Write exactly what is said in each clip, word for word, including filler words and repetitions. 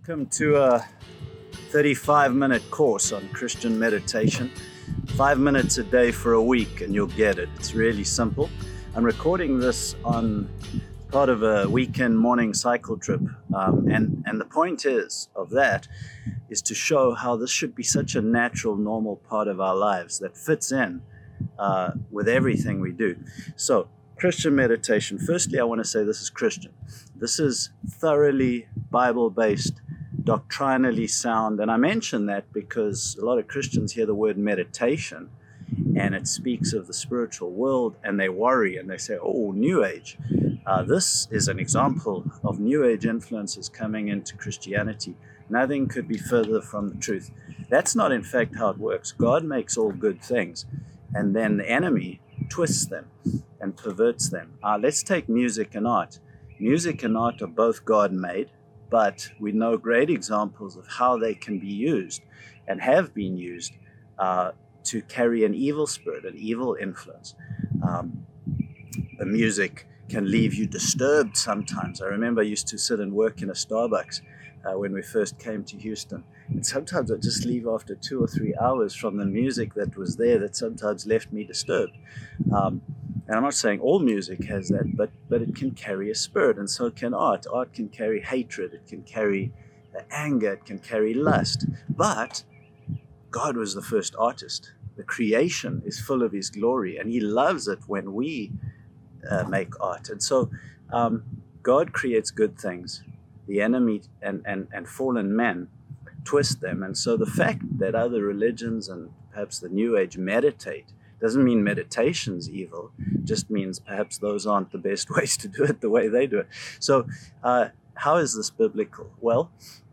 Welcome to a thirty-five minute course on Christian meditation. Five minutes a day for a week and you'll get it. It's really simple. I'm recording this on part of a weekend morning cycle trip. Um, and, and the point is of that is to show how this should be such a natural, normal part of our lives that fits in uh, with everything we do. So Christian meditation. Firstly, I want to say this is Christian. This is thoroughly Bible-based, doctrinally sound. And I mention that because a lot of Christians hear the word meditation and it speaks of the spiritual world and they worry and they say, oh, New Age. Uh, this is an example of New Age influences coming into Christianity. Nothing could be further from the truth. That's not, in fact, how it works. God makes all good things, and then the enemy twists them and perverts them. Uh, let's take music and art. Music and art are both God-made, but we know great examples of how they can be used and have been used uh, to carry an evil spirit, an evil influence. Um, the music can leave you disturbed sometimes. I remember I used to sit and work in a Starbucks uh, when we first came to Houston. And sometimes I'd just leave after two or three hours from the music that was there that sometimes left me disturbed. Um, and I'm not saying all music has that, but, but it can carry a spirit, and so can art. Art can carry hatred, it can carry anger, it can carry lust. But God was the first artist. The creation is full of His glory, and He loves it when we uh, make art. And so um, God creates good things. The enemy and, and, and fallen men twist them. And so the fact that other religions and perhaps the New Age meditate doesn't mean meditation's evil, just means perhaps those aren't the best ways to do it the way they do it. So uh, how is this biblical? Well,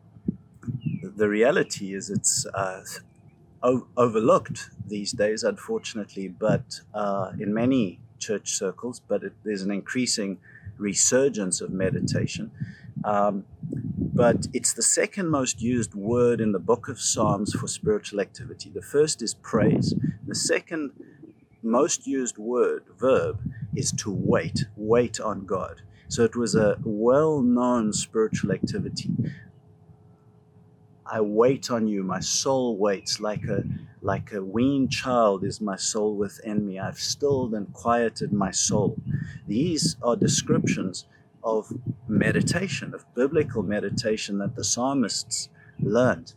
the reality is it's uh, o- overlooked these days, unfortunately, but uh, in many church circles, but it, there's an increasing resurgence of meditation. Um, But it's the second most used word in the book of Psalms for spiritual activity. The first is praise. The second most used word, verb, is to wait. Wait on God. So it was a well-known spiritual activity. I wait on you. My soul waits. Like a, like a weaned child is my soul within me. I've stilled and quieted my soul. These are descriptions of meditation, of biblical meditation that the psalmists learned.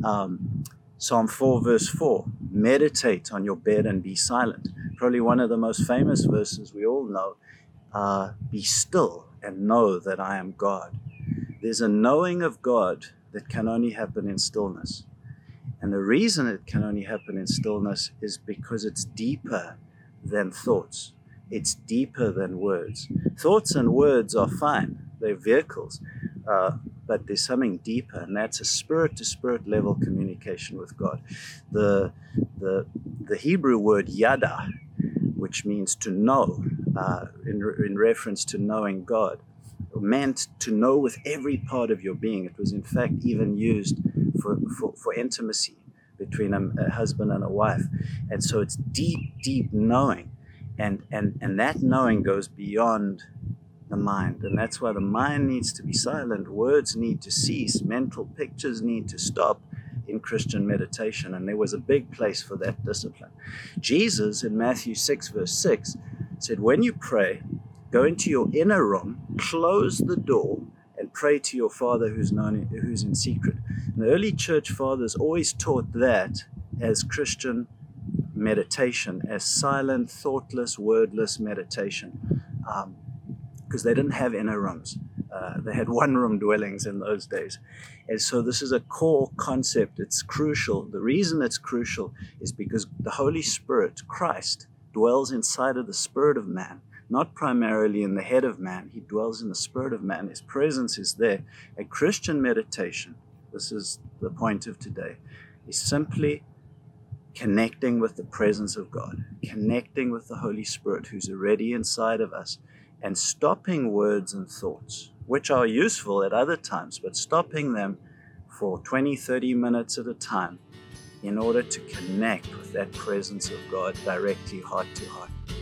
Um, Psalm four verse four, meditate on your bed and be silent. Probably one of the most famous verses we all know, uh, be still and know that I am God. There's a knowing of God that can only happen in stillness. And the reason it can only happen in stillness is because it's deeper than thoughts. It's deeper than words. Thoughts and words are fine. They're vehicles. Uh, but there's something deeper, and that's a spirit-to-spirit level communication with God. The, the, the Hebrew word yada, which means to know, uh, in, in reference to knowing God, meant to know with every part of your being. It was in fact even used for, for, for intimacy between a, a husband and a wife. And so it's deep, deep knowing. And, and, and that knowing goes beyond the mind. And that's why the mind needs to be silent. Words need to cease. Mental pictures need to stop in Christian meditation. And there was a big place for that discipline. Jesus in Matthew six verse six said, when you pray, go into your inner room, close the door, and pray to your Father who's known, who's in secret. And the early church fathers always taught that as Christian meditation, as silent, thoughtless, wordless meditation, um, because they didn't have inner rooms. Uh, they had one-room dwellings in those days. And so this is a core concept. It's crucial. The reason it's crucial is because the Holy Spirit, Christ, dwells inside of the spirit of man, not primarily in the head of man. He dwells in the spirit of man. His presence is there. A Christian meditation, this is the point of today, is simply connecting with the presence of God, connecting with the Holy Spirit who's already inside of us, and stopping words and thoughts, which are useful at other times, but stopping them for twenty, thirty minutes at a time in order to connect with that presence of God directly, heart to heart.